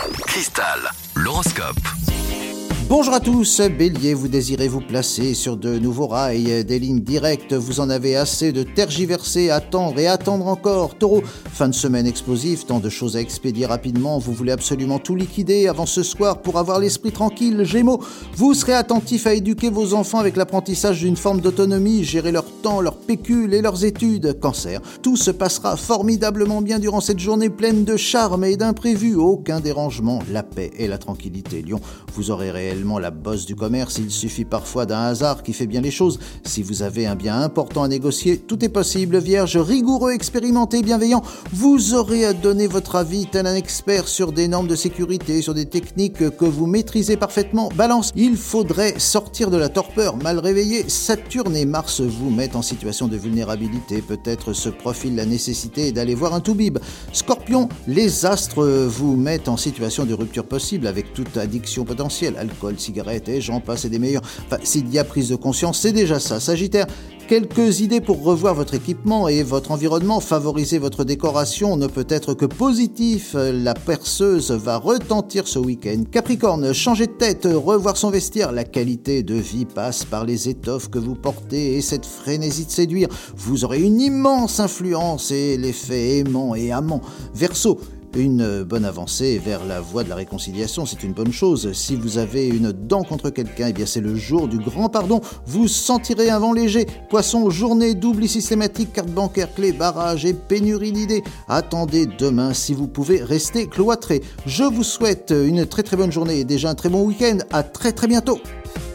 Cristal, l'horoscope. Bonjour à tous, Bélier, vous désirez vous placer sur de nouveaux rails, des lignes directes, vous en avez assez de tergiverser, attendre et attendre encore. Taureau, fin de semaine explosive, tant de choses à expédier rapidement, vous voulez absolument tout liquider avant ce soir pour avoir l'esprit tranquille. Gémeaux, vous serez attentif à éduquer vos enfants avec l'apprentissage d'une forme d'autonomie, gérer leur temps, leur pécule et leurs études. Cancer, tout se passera formidablement bien durant cette journée pleine de charme et d'imprévus, aucun dérangement, la paix et la tranquillité. Lion, vous aurez réellement la bosse du commerce, il suffit parfois d'un hasard qui fait bien les choses. Si vous avez un bien important à négocier, tout est possible. Vierge, rigoureux, expérimenté, bienveillant, vous aurez à donner votre avis tel un expert sur des normes de sécurité, sur des techniques que vous maîtrisez parfaitement. Balance, il faudrait sortir de la torpeur. Mal réveillé, Saturne et Mars vous mettent en situation de vulnérabilité. Peut-être se profile la nécessité d'aller voir un toubib. Scorpion, les astres vous mettent en situation de rupture possible avec toute addiction potentielle. Alcool, cigarettes et j'en passe et des meilleurs. Enfin, s'il y a prise de conscience, c'est déjà ça. Sagittaire, quelques idées pour revoir votre équipement et votre environnement. Favoriser votre décoration ne peut être que positif. La perceuse va retentir ce week-end. Capricorne, changer de tête, revoir son vestiaire. La qualité de vie passe par les étoffes que vous portez et cette frénésie de séduire. Vous aurez une immense influence et l'effet aimant et amant. Verseau, une bonne avancée vers la voie de la réconciliation, c'est une bonne chose. Si vous avez une dent contre quelqu'un, eh bien c'est le jour du grand pardon. Vous sentirez un vent léger. Poisson, journée d'oubli systématique, carte bancaire, clé, barrage et pénurie d'idées. Attendez demain si vous pouvez rester cloîtré. Je vous souhaite une très très bonne journée et déjà un très bon week-end. À très très bientôt.